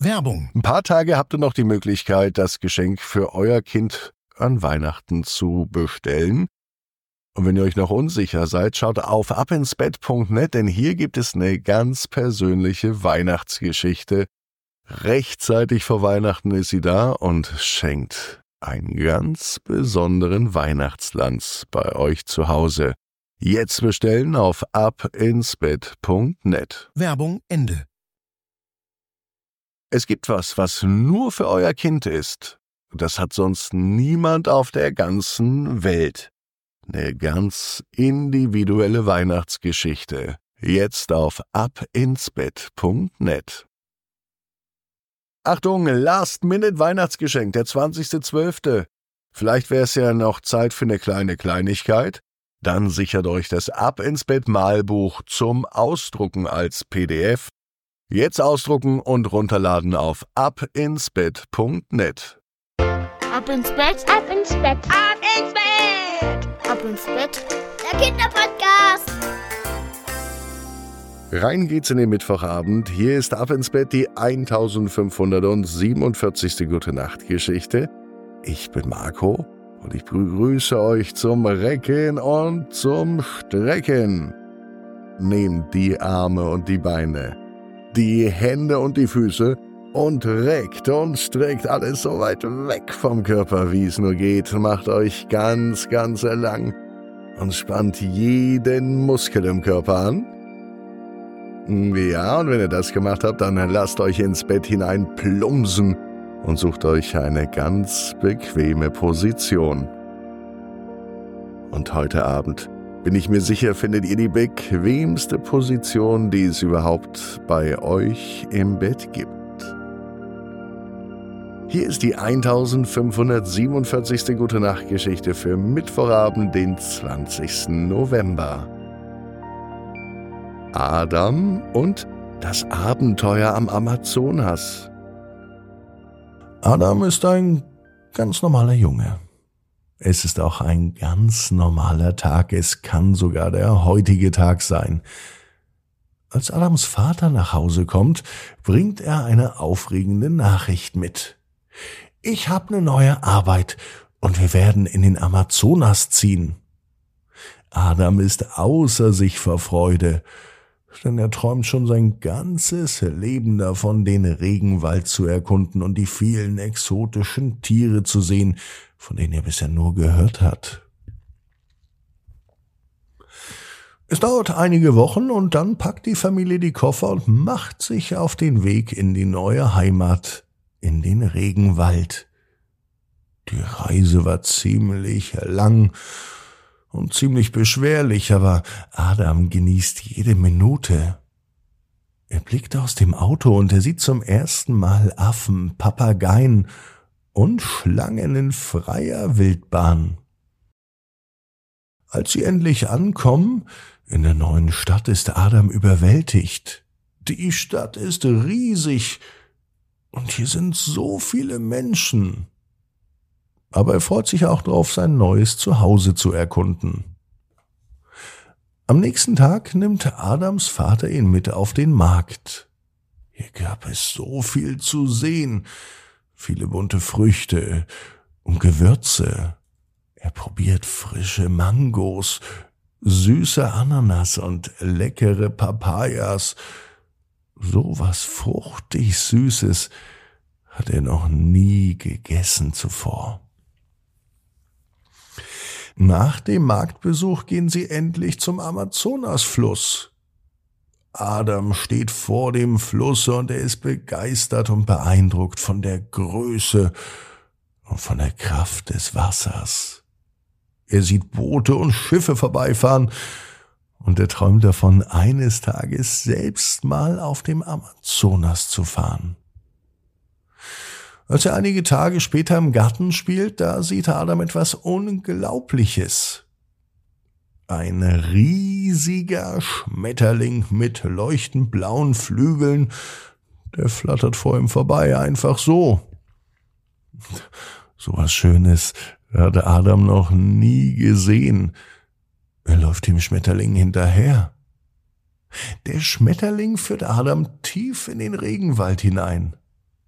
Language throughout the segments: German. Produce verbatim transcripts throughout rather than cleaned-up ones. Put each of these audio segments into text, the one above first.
Werbung. Ein paar Tage habt ihr noch die Möglichkeit, das Geschenk für euer Kind an Weihnachten zu bestellen. Und wenn ihr euch noch unsicher seid, schaut auf abinsbett punkt net, denn hier gibt es eine ganz persönliche Weihnachtsgeschichte. Rechtzeitig vor Weihnachten ist sie da und schenkt einen ganz besonderen Weihnachtsglanz bei euch zu Hause. Jetzt bestellen auf abinsbett punkt net. Werbung Ende. Es gibt was, was nur für euer Kind ist. Das hat sonst niemand auf der ganzen Welt. Eine ganz individuelle Weihnachtsgeschichte. Jetzt auf abinsbett punkt net. Achtung, Last-Minute-Weihnachtsgeschenk, der zwanzigster zwölfter Vielleicht wäre es ja noch Zeit für eine kleine Kleinigkeit. Dann sichert euch das Ab ins Bett Malbuch zum Ausdrucken als P D F. Jetzt ausdrucken und runterladen auf abinsbett punkt net. Ab ins Bett, ab ins Bett, ab ins Bett, ab ins Bett, der Kinderpodcast. Rein geht's in den Mittwochabend. Hier ist Ab ins Bett die eintausendfünfhundertsiebenundvierzigste Gute-Nacht-Geschichte. Ich bin Marco und ich begrüße euch zum Recken und zum Strecken. Nehmt die Arme und die Beine, die Hände und die Füße und reckt und streckt alles so weit weg vom Körper, wie es nur geht. Macht euch ganz, ganz lang und spannt jeden Muskel im Körper an. Ja, und wenn ihr das gemacht habt, dann lasst euch ins Bett hinein plumpsen und sucht euch eine ganz bequeme Position. Und heute Abend, bin ich mir sicher, findet ihr die bequemste Position, die es überhaupt bei euch im Bett gibt. Hier ist die eintausendfünfhundertsiebenundvierzigste Gute-Nacht-Geschichte für Mittwochabend, den zwanzigsten November. Adam und das Abenteuer am Amazonas. Adam ist ein ganz normaler Junge. Es ist auch ein ganz normaler Tag. Es kann sogar der heutige Tag sein. Als Adams Vater nach Hause kommt, bringt er eine aufregende Nachricht mit. Ich habe eine neue Arbeit und wir werden in den Amazonas ziehen. Adam ist außer sich vor Freude, denn er träumt schon sein ganzes Leben davon, den Regenwald zu erkunden und die vielen exotischen Tiere zu sehen, von denen er bisher nur gehört hat. Es dauert einige Wochen und dann packt die Familie die Koffer und macht sich auf den Weg in die neue Heimat, in den Regenwald. Die Reise war ziemlich lang und ziemlich beschwerlich, aber Adam genießt jede Minute. Er blickt aus dem Auto und er sieht zum ersten Mal Affen, Papageien und Schlangen in freier Wildbahn. Als sie endlich ankommen, in der neuen Stadt, ist Adam überwältigt. Die Stadt ist riesig und hier sind so viele Menschen. Aber er freut sich auch darauf, sein neues Zuhause zu erkunden. Am nächsten Tag nimmt Adams Vater ihn mit auf den Markt. Hier gab es so viel zu sehen, viele bunte Früchte und Gewürze. Er probiert frische Mangos, süße Ananas und leckere Papayas. So was fruchtig Süßes hat er noch nie gegessen zuvor. Nach dem Marktbesuch gehen sie endlich zum Amazonasfluss. Adam steht vor dem Fluss und er ist begeistert und beeindruckt von der Größe und von der Kraft des Wassers. Er sieht Boote und Schiffe vorbeifahren und er träumt davon, eines Tages selbst mal auf dem Amazonas zu fahren. Als er einige Tage später im Garten spielt, da sieht Adam etwas Unglaubliches. Ein riesiger Schmetterling mit leuchtend blauen Flügeln, der flattert vor ihm vorbei, einfach so. So was Schönes hatte Adam noch nie gesehen. Er läuft dem Schmetterling hinterher. Der Schmetterling führt Adam tief in den Regenwald hinein.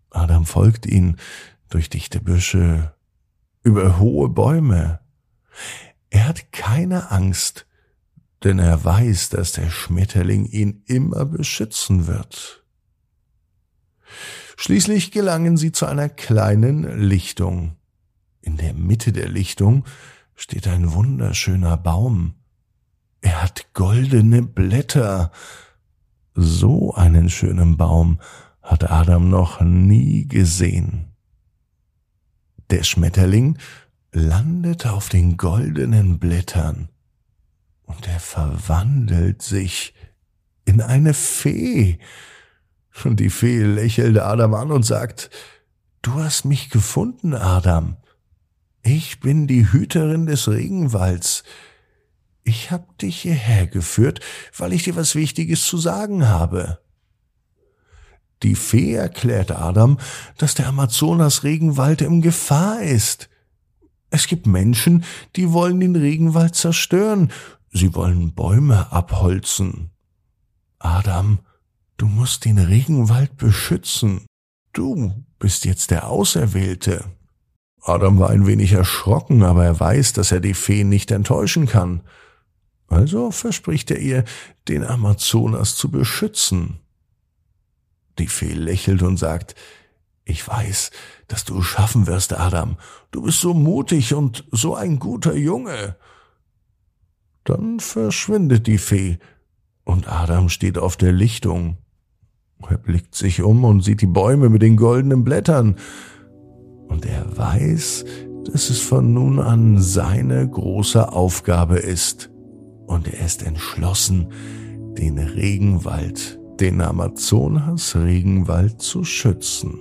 Adam folgt ihnen durch dichte Büsche, über hohe Bäume. Er hat keine Angst, denn er weiß, dass der Schmetterling ihn immer beschützen wird. Schließlich gelangen sie zu einer kleinen Lichtung. In der Mitte der Lichtung steht ein wunderschöner Baum. Er hat goldene Blätter. So einen schönen Baum hat Adam noch nie gesehen. Der Schmetterling landet auf den goldenen Blättern und er verwandelt sich in eine Fee. Und die Fee lächelt Adam an und sagt: »Du hast mich gefunden, Adam. Ich bin die Hüterin des Regenwalds. Ich hab dich hierher geführt, weil ich dir was Wichtiges zu sagen habe.« Die Fee erklärt Adam, dass der Amazonas-Regenwald in Gefahr ist. Es gibt Menschen, die wollen den Regenwald zerstören. Sie wollen Bäume abholzen. Adam, du musst den Regenwald beschützen. Du bist jetzt der Auserwählte. Adam war ein wenig erschrocken, aber er weiß, dass er die Fee nicht enttäuschen kann. Also verspricht er ihr, den Amazonas zu beschützen. Die Fee lächelt und sagt: »Ich weiß, dass du es schaffen wirst, Adam. Du bist so mutig und so ein guter Junge.« Dann verschwindet die Fee und Adam steht auf der Lichtung. Er blickt sich um und sieht die Bäume mit den goldenen Blättern. Und er weiß, dass es von nun an seine große Aufgabe ist. Und er ist entschlossen, den Regenwald, den Amazonas-Regenwald zu schützen.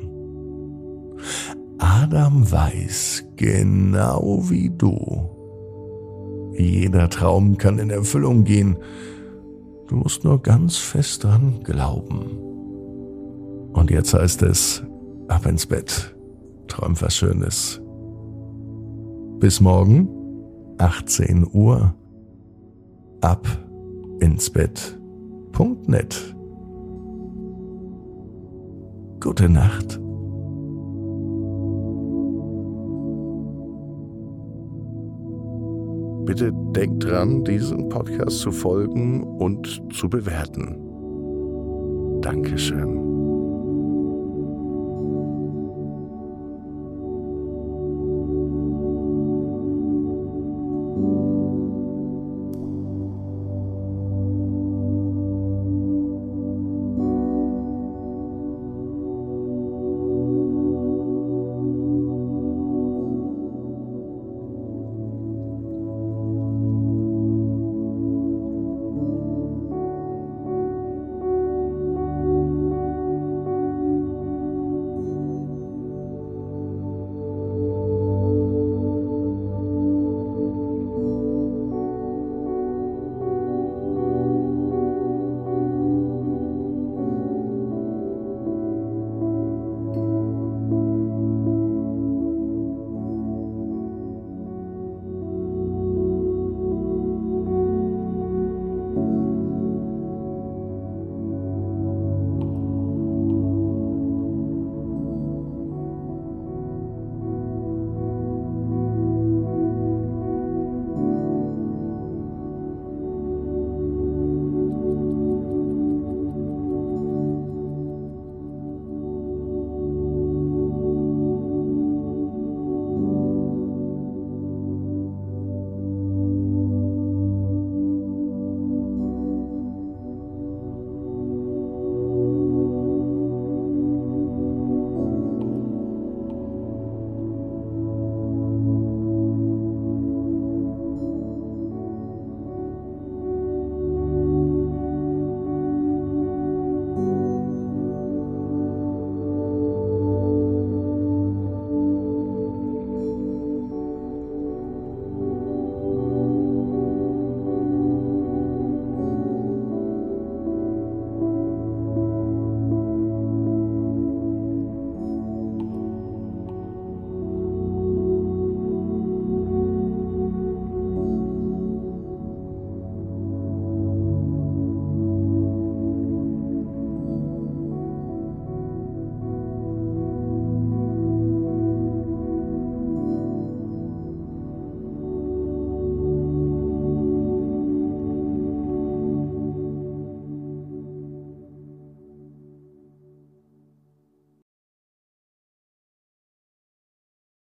Adam weiß, genau wie du, jeder Traum kann in Erfüllung gehen. Du musst nur ganz fest dran glauben. Und jetzt heißt es, ab ins Bett, träum was Schönes. Bis morgen, achtzehn Uhr, ab ins Bett Punkt net. Gute Nacht. Bitte denkt dran, diesem Podcast zu folgen und zu bewerten. Dankeschön.